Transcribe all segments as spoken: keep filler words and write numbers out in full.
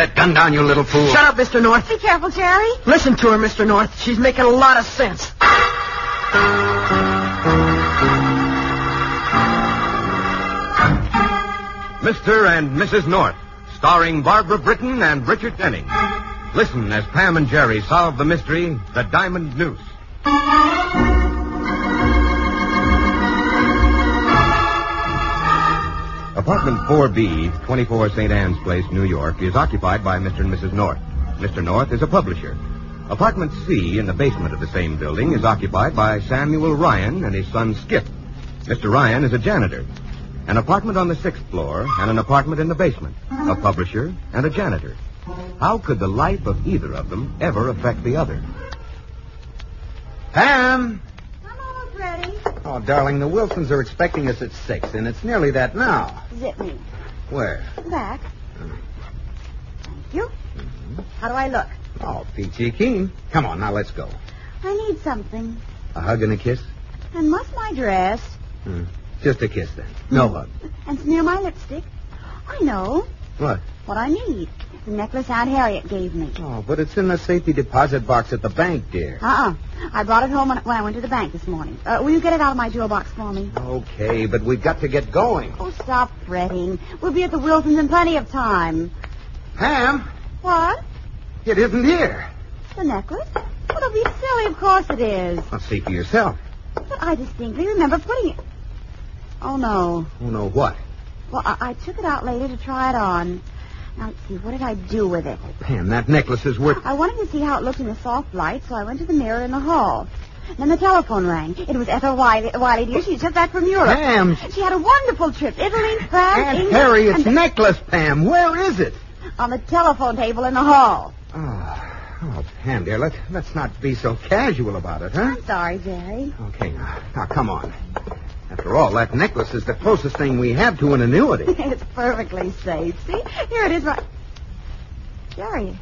that gun down, you little fool. Shut up, Mister North. Be careful, Jerry. Listen to her, Mister North. She's making a lot of sense. Mister and Missus North, starring Barbara Britton and Richard Denning. Listen as Pam and Jerry solve the mystery, The Diamond Noose. Apartment four B, twenty-four Saint Anne's Place, New York, is occupied by Mister and Missus North. Mister North is a publisher. Apartment C, in the basement of the same building, is occupied by Samuel Ryan and his son Skip. Mister Ryan is a janitor. An apartment on the sixth floor and an apartment in the basement. A publisher and a janitor. How could the life of either of them ever affect the other? Pam! I'm almost ready. Oh, darling, the Wilsons are expecting us at six, and it's nearly that now. Zip me. Where? Back. Thank you. Mm-hmm. How do I look? Oh, peachy keen. Come on, now let's go. I need something. A hug and a kiss? And must my dress? Hmm. Just a kiss, then. No hug. And smear my lipstick? I know. What? What I need. The necklace Aunt Harriet gave me. Oh, but it's in the safety deposit box at the bank, dear. Uh-uh. I brought it home when I went to the bank this morning. Uh, will you get it out of my jewel box for me? Okay, but we've got to get going. Oh, stop fretting. We'll be at the Wilsons in plenty of time. Pam? What? It isn't here. The necklace? Well, don't be silly. Of course it is. Well, see for yourself. But I distinctly remember putting it... Oh, no. Oh, no, what? Well, I, I took it out later to try it on. Now, let's see. What did I do with it? Oh, Pam, that necklace is worth... I wanted to see how it looked in the soft light, so I went to the mirror in the hall. Then the telephone rang. It was Ethel Wiley, Wiley dear. She's just back from Europe. Pam! She had a wonderful trip. Italy, France, Aunt England... Harriet's and... necklace, Pam. Where is it? On the telephone table in the hall. Oh, oh Pam, dear, let's, let's not be so casual about it, huh? I'm sorry, Jerry. Okay, now, now, come on. After all, that necklace is the closest thing we have to an annuity. It's perfectly safe. See? Here it is right... Jerry,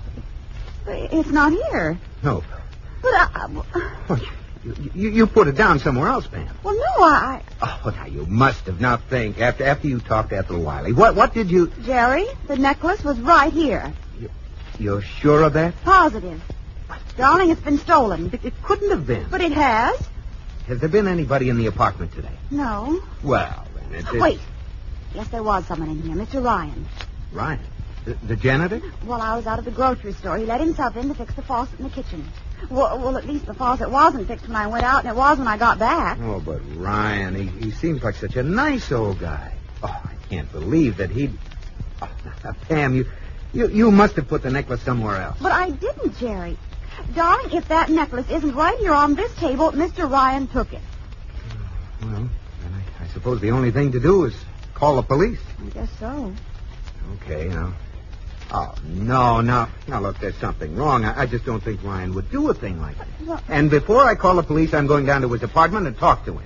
it's not here. No. But I... Well, you, you, you put it down somewhere else, Pam. Well, no, I... Oh, now, you must have. Now, think. After after you talked to Ethel Wiley, what, what did you... Jerry, the necklace was right here. You, you're sure of that? Positive. Darling, it's been stolen. It, it couldn't have been. But it has. Has there been anybody in the apartment today? No. Well, then it's... Wait. Yes, there was someone in here. Mister Ryan. Ryan? The, the janitor? While I was out of the grocery store, he let himself in to fix the faucet in the kitchen. Well, well, at least the faucet wasn't fixed when I went out, and it was when I got back. Oh, but Ryan, he, he seems like such a nice old guy. Oh, I can't believe that he'd... Oh, now, Pam, you, you, you must have put the necklace somewhere else. But I didn't, Jerry. Darling, if that necklace isn't right here on this table, Mister Ryan took it. Well, then I, I suppose the only thing to do is call the police. I guess so. Okay, now... Oh, no, no. Now, look, there's something wrong. I, I just don't think Ryan would do a thing like that. Well, and before I call the police, I'm going down to his apartment and talk to him.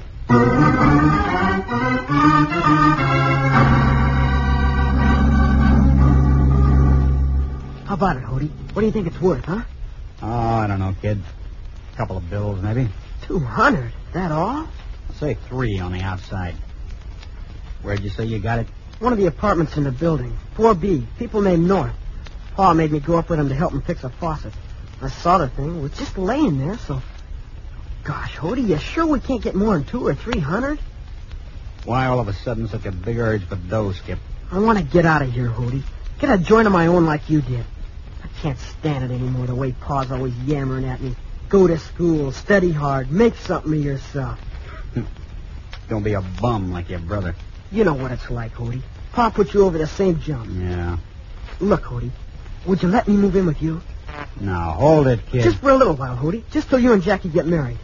How about it, Hody? What do you think it's worth, huh? Oh, I don't know, kid. A couple of bills, maybe. Two hundred? That all? I'll say three on the outside. Where'd you say you got it? One of the apartments in the building. four B. People named North. Pa made me go up with him to help him fix a faucet. I saw the thing. It was just laying there, so... Gosh, Hody, you sure we can't get more than two or three hundred? Why all of a sudden such a big urge for dough, Skip? I want to get out of here, Hody. Get a joint of my own like you did. I can't stand it anymore, the way Pa's always yammering at me. Go to school, study hard, make something of yourself. Don't be a bum like your brother. You know what it's like, Hody. Pa put you over the same jump. Yeah. Look, Hody, would you let me move in with you? Now, hold it, kid. Just for a little while, Hody. Just till you and Jackie get married.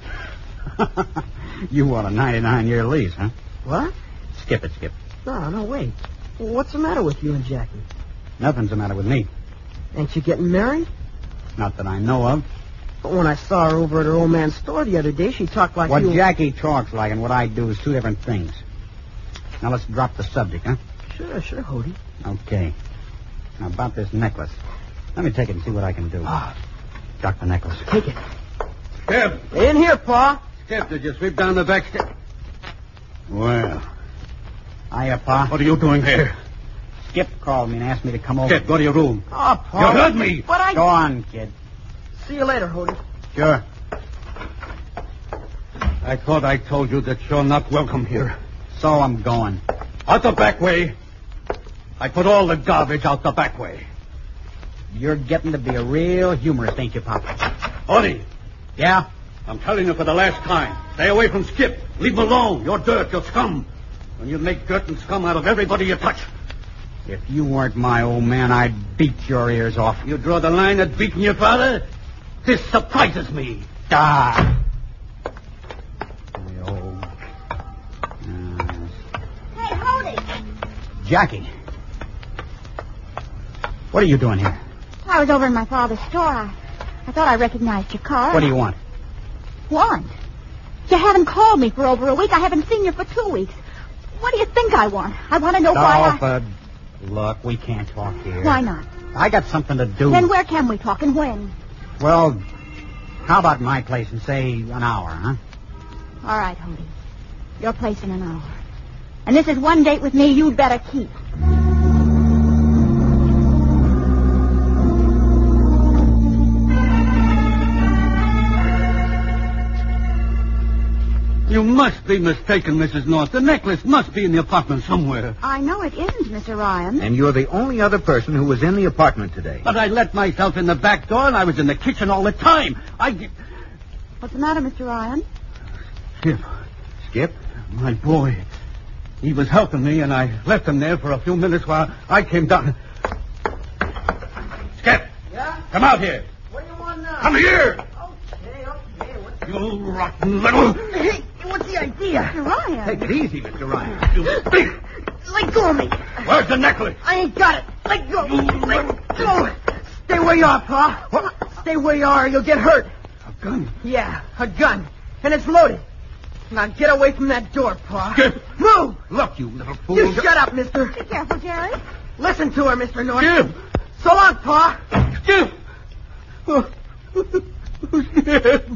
You want a ninety-nine year lease, huh? What? Skip it, Skip. No, no, wait. What's the matter with you and Jackie? Nothing's the matter with me. Ain't you getting married? Not that I know of. But when I saw her over at her old man's store the other day, she talked like What you... Jackie talks like and what I do is two different things. Now, let's drop the subject, huh? Sure, sure, Hody. Okay. Now, about this necklace. Let me take it and see what I can do. Ah. Duck the necklace. Take it. Skip! In here, Pa. Skip, did you sweep down the back step? Well. Hiya, Pa. What are you doing here? Skip called me and asked me to come over. Skip, go to your room. Oh, Paul. You heard me. But I... Go on, kid. See you later, Hody. Sure. I thought I told you that you're not welcome here. So I'm going. Out the back way. I put all the garbage out the back way. You're getting to be a real humorist, ain't you, Papa? Hody, Yeah? I'm telling you for the last time. Stay away from Skip. Leave him alone. You're dirt. You're scum. And you make dirt and scum out of everybody you touch. If you weren't my old man, I'd beat your ears off. You draw the line at beating your father? This surprises me. Ah! The old... Uh, Hey, Hody. Jackie. What are you doing here? I was over in my father's store. I, I thought I recognized your car. What do you want? Want? You haven't called me for over a week. I haven't seen you for two weeks. What do you think I want? I want to know why I... but look, we can't talk here. Why not? I got something to do. Then where can we talk and when? Well, how about my place in, say, an hour, huh? All right, Hody. Your place in an hour. And this is one date with me you'd better keep. You must be mistaken, Missus North. The necklace must be in the apartment somewhere. I know it isn't, Mister Ryan. And you're the only other person who was in the apartment today. But I let myself in the back door, and I was in the kitchen all the time. I... What's the matter, Mister Ryan? Skip. Skip? My boy. He was helping me, and I left him there for a few minutes while I came down. Skip! Yeah? Come out here. What do you want now? Come here! Okay, okay. What's... You rotten little... Hey, what's the idea? Mister Ryan. Take it easy, Mister Ryan. You speak! Let go of me. Where's the necklace? I ain't got it. Let go. Let go. Stay where you are, Pa. What? Stay where you are or you'll get hurt. A gun. Yeah, a gun. And it's loaded. Now get away from that door, Pa. Skip! Move! Look, you little fool. You shut up, mister. Be careful, Jerry. Listen to her, Mister North. Skip! So long, Pa. Skip! Oh. Skip!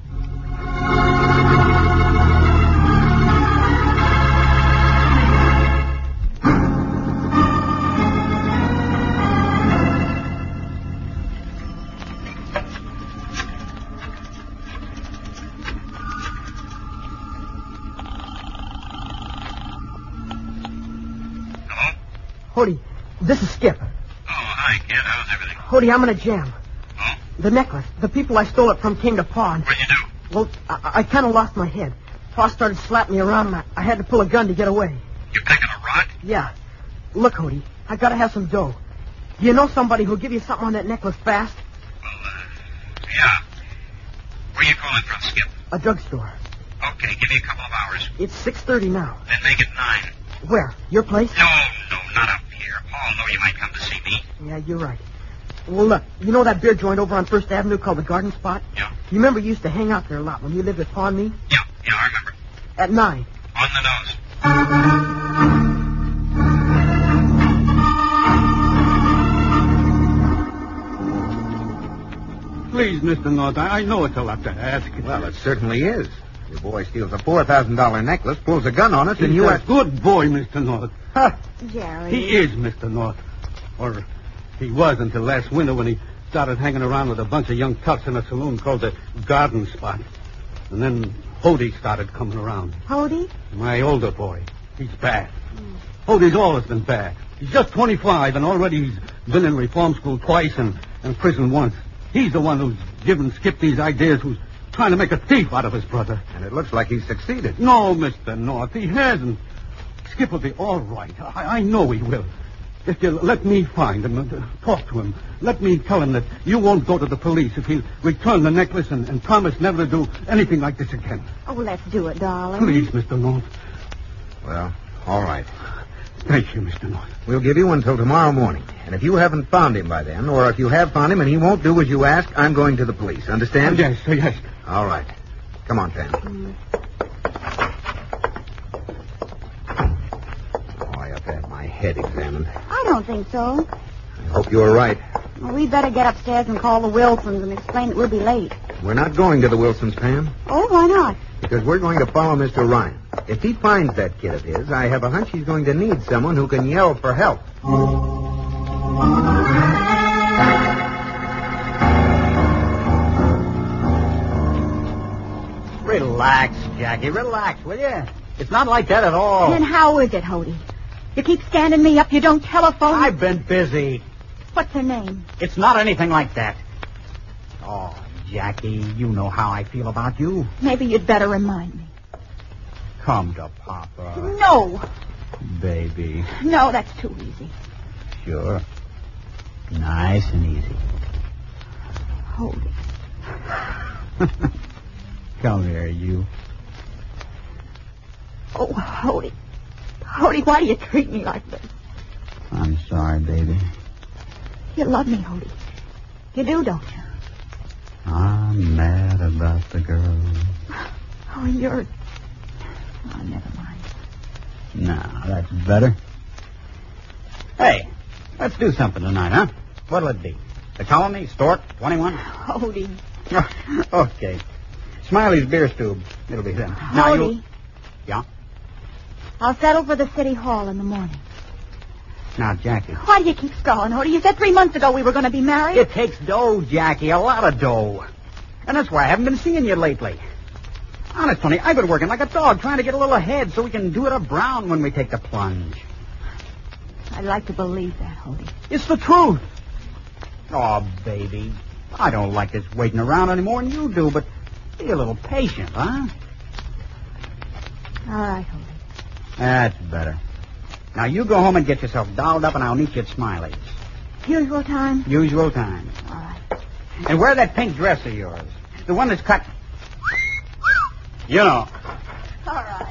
Hody, this is Skip. Oh, hi, kid. How's everything? Hody, I'm in a jam. Oh? The necklace. The people I stole it from came to Pa. And, What'd you do? well, I, I kind of lost my head. Pa started slapping me around, and I, I had to pull a gun to get away. You picking a rock? Yeah. Look, Hody, I gotta have some dough. Do you know somebody who'll give you something on that necklace fast? Well, uh, yeah. Where you calling from, Skip? A drugstore. Okay, give me a couple of hours. It's six thirty now. Then make it nine. Where? Your place? No, no, not up here. Paul know you might come to see me. Yeah, you're right. Well, look, you know that beer joint over on First Avenue called the Garden Spot? Yeah. You remember you used to hang out there a lot when you lived with Pa and me? Yeah, yeah, I remember. At nine. On the nose. Please, Mister North, I, I know it's a lot to ask. Well, it certainly is. Your boy steals a four thousand dollars necklace, pulls a gun on us, and He's you a ask... good boy, Mister North. Huh. Jerry. He is Mister North. Or he was until last winter when he started hanging around with a bunch of young toughs in a saloon called the Garden Spot. And then Hody started coming around. Hody? My older boy. He's bad. Mm. Hody's always been bad. He's just twenty-five, and already he's been in reform school twice and, and prison once. He's the one who's given Skip these ideas, who's trying to make a thief out of his brother. And it looks like he's succeeded. No, Mister North, he hasn't. Skip will be all right. I, I know he will. If you let me find him and uh, talk to him, let me tell him that you won't go to the police if he'll return the necklace and, and promise never to do anything like this again. Oh, let's do it, darling. Please, Mister North. Well, all right. Thank you, Mister North. We'll give you until tomorrow morning. And if you haven't found him by then, or if you have found him and he won't do as you ask, I'm going to the police. Understand? Yes, yes. All right. Come on, Pam. Mm. Oh, I have to have my head examined. I don't think so. I hope you're right. Well, we'd better get upstairs and call the Wilsons and explain that we'll be late. We're not going to the Wilsons, Pam. Oh, why not? because we're going to follow Mister Ryan. If he finds that kid of his, I have a hunch he's going to need someone who can yell for help. Relax, Jackie. Relax, will you? It's not like that at all. Then how is it, Hody? You keep standing me up. You don't telephone. I've been busy. What's her name? It's not anything like that. Oh, Jackie, you know how I feel about you. Maybe you'd better remind me. Come to Papa. No. Baby. No, that's too easy. Sure. Nice and easy. Hody. Come here, you. Oh, Hody. Hody, why do you treat me like this? I'm sorry, baby. You love me, Hody. You do, don't you? I'm mad about the girl. Oh, you're... Oh, never mind. Now, that's better. Hey, let's do something tonight, huh? What'll it be? The Colony, Stork, twenty-one? Hody. Okay. Smiley's beer stube. It'll be them. Now Hody. you... Yeah? I'll settle for the city hall in the morning. Now, Jackie. Why do you keep stalling, Hody? You said three months ago we were going to be married. It takes dough, Jackie, a lot of dough. And that's why I haven't been seeing you lately. Honest, Tony, I've been working like a dog trying to get a little ahead so we can do it up brown when we take the plunge. I'd like to believe that, Hody. It's the truth. Oh, baby, I don't like this waiting around any more than you do, but be a little patient, huh? All right, Hody. That's better. Now, you go home and get yourself dolled up, and I'll meet you at Smiley's. Usual time? Usual time. All right. And wear that pink dress of yours. The one that's cut... You know. All right.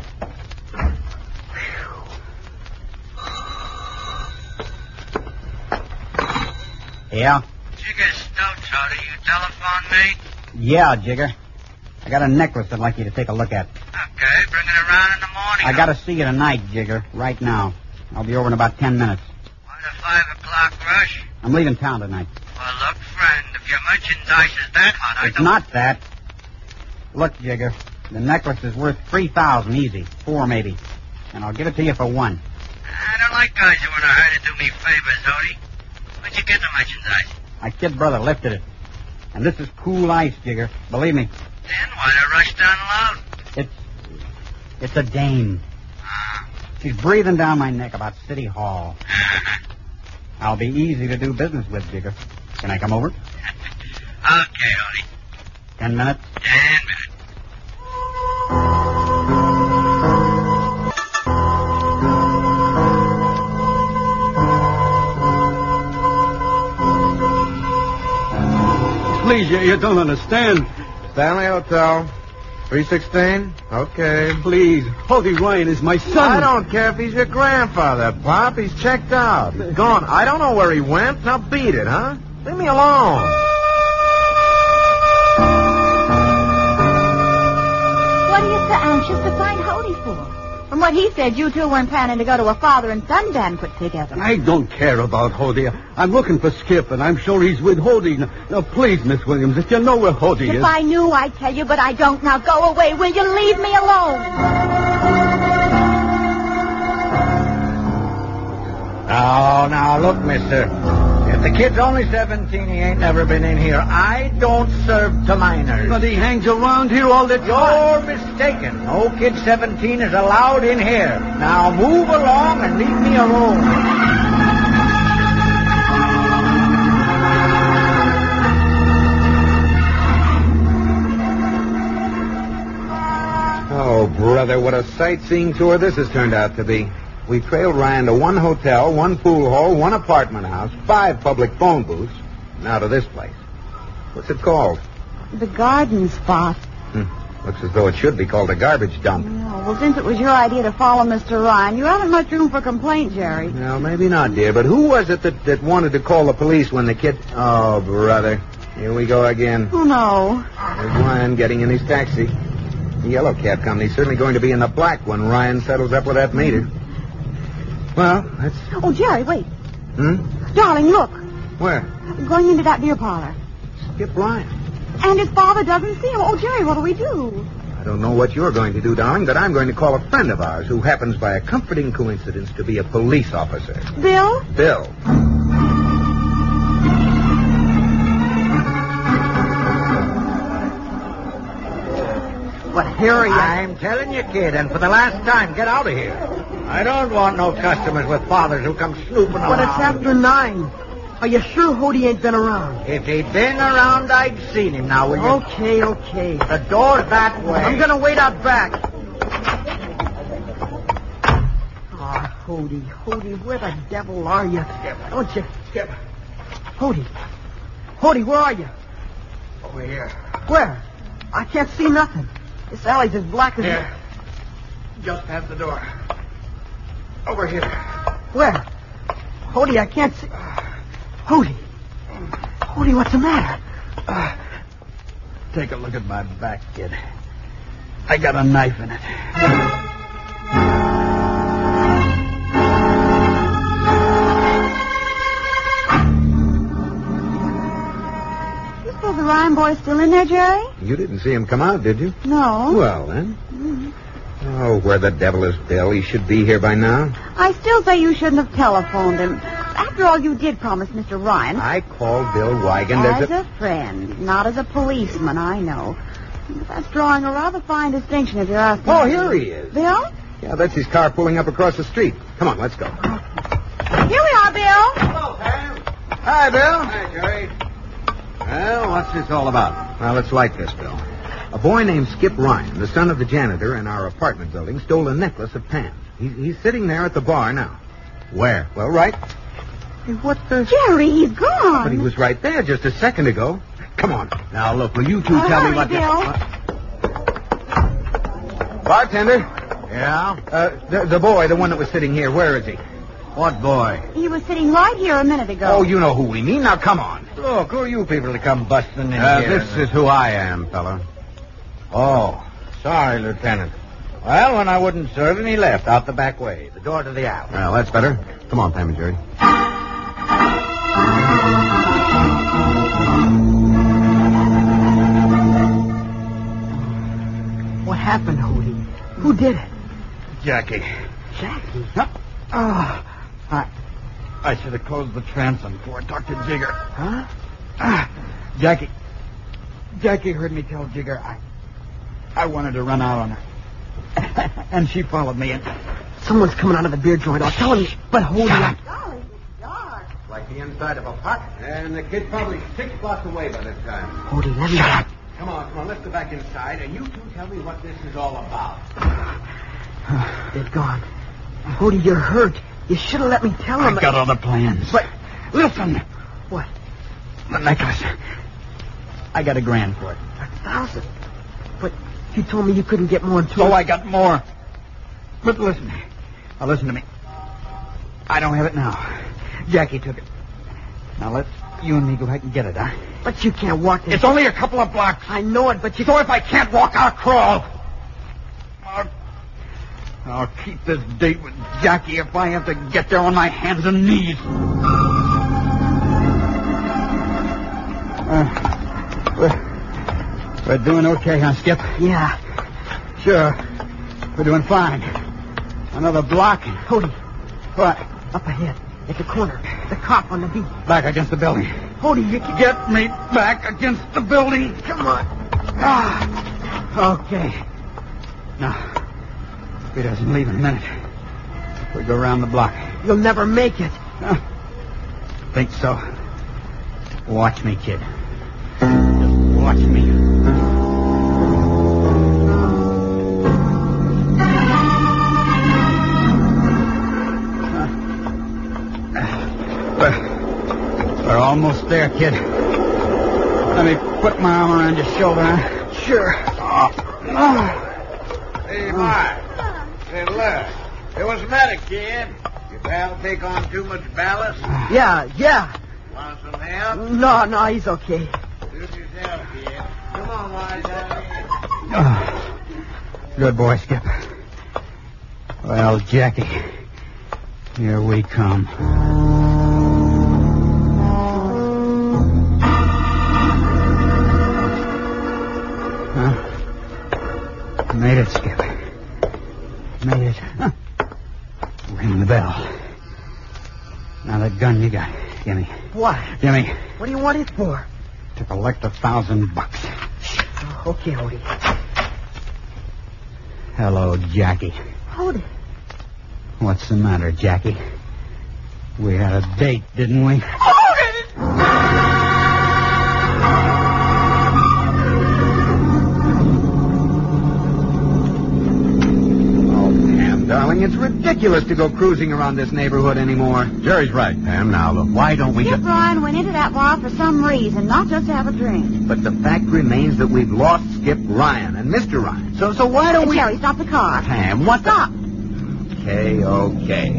Yeah? Jigger Stokes, Hody, you telephoned me? Yeah, Jigger. I got a necklace I'd like you to take a look at. Okay, bring it around in the morning. I gotta see you tonight, Jigger. Right now. I'll be over in about ten minutes. What, a five o'clock rush? I'm leaving town tonight. Well, look, friend, if your merchandise is that hot, I It's don't... not that. Look, Jigger. The necklace is worth three thousand easy. Four, maybe. And I'll give it to you for one. I don't like guys who are in a hurry to do me favors, Hody. Where'd you get the merchandise? My kid brother lifted it. And this is cool ice, Jigger. Believe me. Then why the rush to unload? It's... It's a dame. Ah. She's breathing down my neck about City Hall. I'll be easy to do business with, Jigger. Can I come over? Okay, Hody. Ten minutes? Ten minutes. Please, you, you don't understand. Stanley Hotel. three sixteen? Okay. Please, Hody Ryan is my son. I don't care if he's your grandfather, Pop. He's checked out. He's gone. I don't know where he went. Now beat it, huh? Leave me alone. What are you so anxious to find Hody for? From what he said, you two weren't planning to go to a father and son banquet together. I don't care about Hody. I'm looking for Skip, and I'm sure he's with Hody. Now, now, please, Miss Williams, if you know where Hody If is... I knew, I'd tell you, but I don't. Now go away. Will you leave me alone? Oh, now, look, mister. If the kid's only seventeen, he ain't never been in here. I don't serve to minors. But he hangs around here all the time. You're mistaken. No kid seventeen is allowed in here. Now move along and leave me alone. Oh, brother, what a sightseeing tour this has turned out to be. We trailed Ryan to one hotel, one pool hall, one apartment house, five public phone booths, now to this place. What's it called? The garden spot. Hmm. Looks as though it should be called a garbage dump. Oh, well, since it was your idea to follow Mister Ryan, you haven't much room for complaint, Jerry. Well, maybe not, dear, but who was it that, that wanted to call the police when the kid... Oh, brother. Here we go again. Oh, no. There's Ryan getting in his taxi. The yellow cab company's certainly going to be in the black when Ryan settles up with that meter. Well, that's... Oh, Jerry, wait. Hmm? Darling, look. Where? Going into that beer parlor. Skip Ryan. And his father doesn't see him. Oh, Jerry, what do we do? I Don't know what you're going to do, darling, but I'm going to call a friend of ours who happens by a comforting coincidence to be a police officer. Bill? Bill. What, Harry? I'm telling you, kid, and for the last time, get out of here. I don't want no customers with fathers who come snooping around. But it's after nine. Are you sure Hody ain't been around? If he'd been around, I'd seen him now, will you? Okay, okay. The door's that way. I'm gonna wait out back. Oh, Hody, Hody, where the devil are you? Don't you... Skip. Hody. Hody, where are you? Over here. Where? I can't see nothing. This alley's as black as... Here. Just past the door. Over here. Where? Hody, I can't see... Hody. Hody, what's the matter? Uh, take a look at my back, kid. I got a knife in it. You suppose the Ryan boy's still in there, Jerry? You didn't see him come out, did you? No. Well, then. Mm. Oh, where the devil is Bill? He should be here by now. I still say you shouldn't have telephoned him. After all, you did promise Mister Ryan. I called Bill Wigan. As a... a friend, not as a policeman, I know. But that's drawing a rather fine distinction if you're asking. Oh, me. here he is. Bill? Yeah, that's his car pulling up across the street. Come on, let's go. Here we are, Bill. Hello, Pam. Hi, Bill. Hi, Jerry. Well, what's this all about? Well, it's like this, Bill. A boy named Skip Ryan, the son of the janitor in our apartment building, stole a necklace of Pam's. He's, he's sitting there at the bar now. Where? Well, right. Hey, what the... Jerry, he's gone. But he was right there just a second ago. Come on. Now, look, will you two Oh, tell hurry, me what... Bill. Uh, bartender. Yeah? Uh, the, the boy, the one that was sitting here, where is he? What boy? He was sitting right here a minute ago. Oh, you know who we mean. Now, come on. Look, who are you people to come busting in Uh, here? this is who I am, fella. Oh, sorry, Lieutenant. Well, when I wouldn't serve him, he left out the back way, the door to the alley. Well, that's better. Come on, Pam and Jerry. What happened, Hody? Who did it? Jackie. Jackie? Huh? Oh, I, I should have closed the transom before I talked to Jigger. Huh? Ah, Jackie. Jackie heard me tell Jigger I, I wanted to run out on her. And she followed me in. Someone's coming out of the beer joint. I'll tell him. But Hody, I... Golly, it's dark. Like the inside of a pot. And the kid's probably six blocks away by this time. Hody, let me... Shut up. Come on, come on, let's go back inside, and you two tell me what this is all about. They're gone. Hody, you're hurt. You should have let me tell him. I got other plans. But listen, What? the necklace. I got a grand for it. A thousand. But you told me you couldn't get more than two. Oh, I got more. But listen. Now listen to me. I don't have it now. Jackie took it. Now let's you and me go back and get it, huh? But you can't walk this... It's only a couple of blocks. I know it, but you... So if I can't walk, I'll crawl. I'll, I'll keep this date with Jackie if I have to get there on my hands and knees. Uh, we're, we're doing okay, huh, Skip? Yeah. Sure. We're doing fine. Another block. Hody, What? up ahead. At the corner. The cop on the beat. Back against the building. Hody, you can... Get me back against the building. Come on. Ah. Okay. Now, if he doesn't leave in a minute, we go around the block. You'll never make it. Huh? Think so. Watch me, kid. Just watch me. We're, we're almost there, kid. Let me put my arm around your shoulder, huh? Sure. Hey, Mark. Say, look. Hey, what's the matter, kid? Your pal take on too much ballast? Yeah, yeah. Want some help? No, no, he's okay. Suit yourself, kid. Come on, wise out here. Oh, good boy, Skip. Well, Jackie, here we come. you got? Gimme. What? Gimme. What do you want it for? To collect a thousand bucks. Oh, okay, Hody. Hello, Jackie. Hody. What's the matter, Jackie? We had a date, didn't we? Darling, it's ridiculous to go cruising around this neighborhood anymore. Jerry's right, Pam. Now, look, why don't we Skip get... Ryan went into that bar for some reason, not just to have a drink. But the fact remains that we've lost Skip Ryan and Mister Ryan. So, so why don't Uh, we... Jerry, stop the car. Pam, what Stop. the... Okay, okay.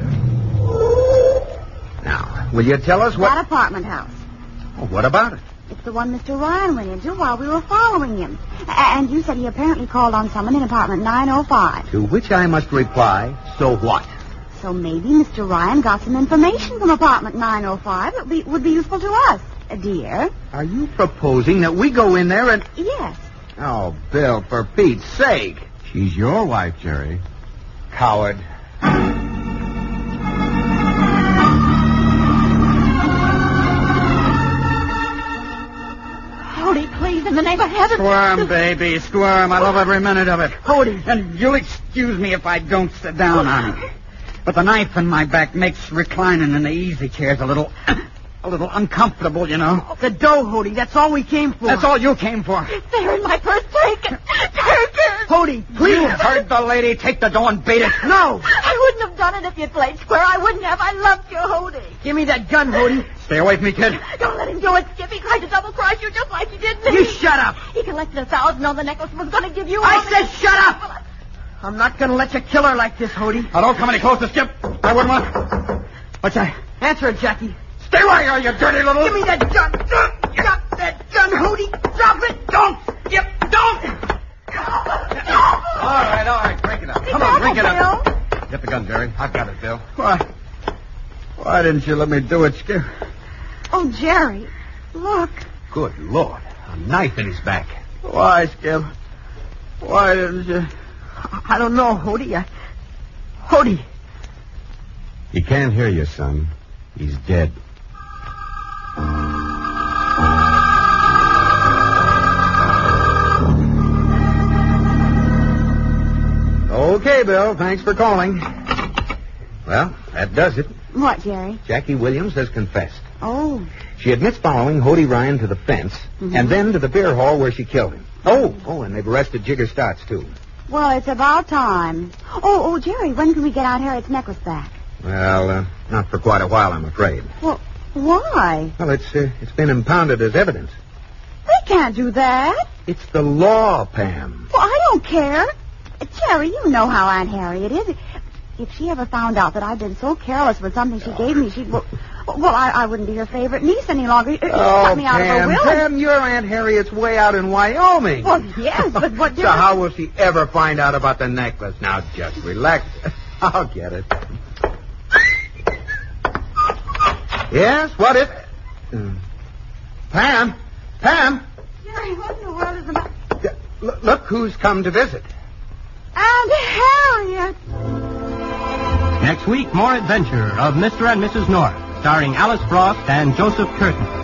Now, will you tell us what... That apartment house. Oh, what about it? It's the one Mister Ryan went into while we were following him. A- and you said he apparently called on someone in apartment nine oh five. To which I must reply, so what? So maybe Mister Ryan got some information from apartment nine oh five that be, would be useful to us, uh, dear. Are you proposing that we go in there and... Yes. Oh, Bill, for Pete's sake. She's your wife, Jerry. Coward. Hody, please, in the name of heaven. Squirm, baby, squirm. I love every minute of it. Hody. And you'll excuse me if I don't sit down on it. But the knife in my back makes reclining in the easy chairs a little... a little uncomfortable, you know. The dough, Hody. That's all we came for. That's all you came for. They're in my purse. Take it. Take it. Hody, please. You heard the lady. Take the dough and beat it. No. I wouldn't have done it if you'd played square. I wouldn't have. I loved you, Hody. Give me that gun, Hody. Stay away from me, kid. Don't let him do it, Skip. He tried to double-cross you just like he did me. You shut up. He collected a thousand on the necklace and was going to give you all I the- said shut up. I'm not going to let you kill her like this, Hody. Now, don't come any closer, Skip. I wouldn't want... What's that? Answer it, Jackie. Stay where you are, you dirty little... Give me that gun. Drop that gun, Hody. Drop it. Don't! Yep, don't! All right, all right, break it up. Be Come on, break it careful, up. Get the gun, Jerry. I've got it, Bill. Why? Why didn't you let me do it, Skip? Oh, Jerry, look. Good Lord. A knife in his back. Why, Skip? Why didn't you... I don't know, Hody. I... Hody. He can't hear you, son. He's dead. Okay, Bill. Thanks for calling. Well, that does it. What, Jerry? Jackie Williams has confessed. Oh. She admits following Hody Ryan to the fence Mhm. and then to the beer hall where she killed him. Oh, oh, and they've arrested Jigger Stotts, too. Well, it's about time. Oh, oh, Jerry, when can we get Aunt Harriet's necklace back? Well, uh, not for quite a while, I'm afraid. Well, why? Well, it's uh, it's been impounded as evidence. We can't do that. It's the law, Pam. Well, I don't care. Uh, Jerry, you know how Aunt Harriet is. If she ever found out that I've been so careless with something she gave me, she'd... Well, well I, I wouldn't be her favorite niece any longer. She'd Oh, cut me out of her Pam, will. Pam, your Aunt Harriet's way out in Wyoming. Well, yes, but what So difference... how will she ever find out about the necklace? Now, just relax. I'll get it. Yes, what is it? Hmm. Pam? Pam? Jerry, what in the world is the matter? D- l- look who's come to visit. Aunt Harriet! Next week, more adventure of Mister and Missus North, starring Alice Frost and Joseph Curtin.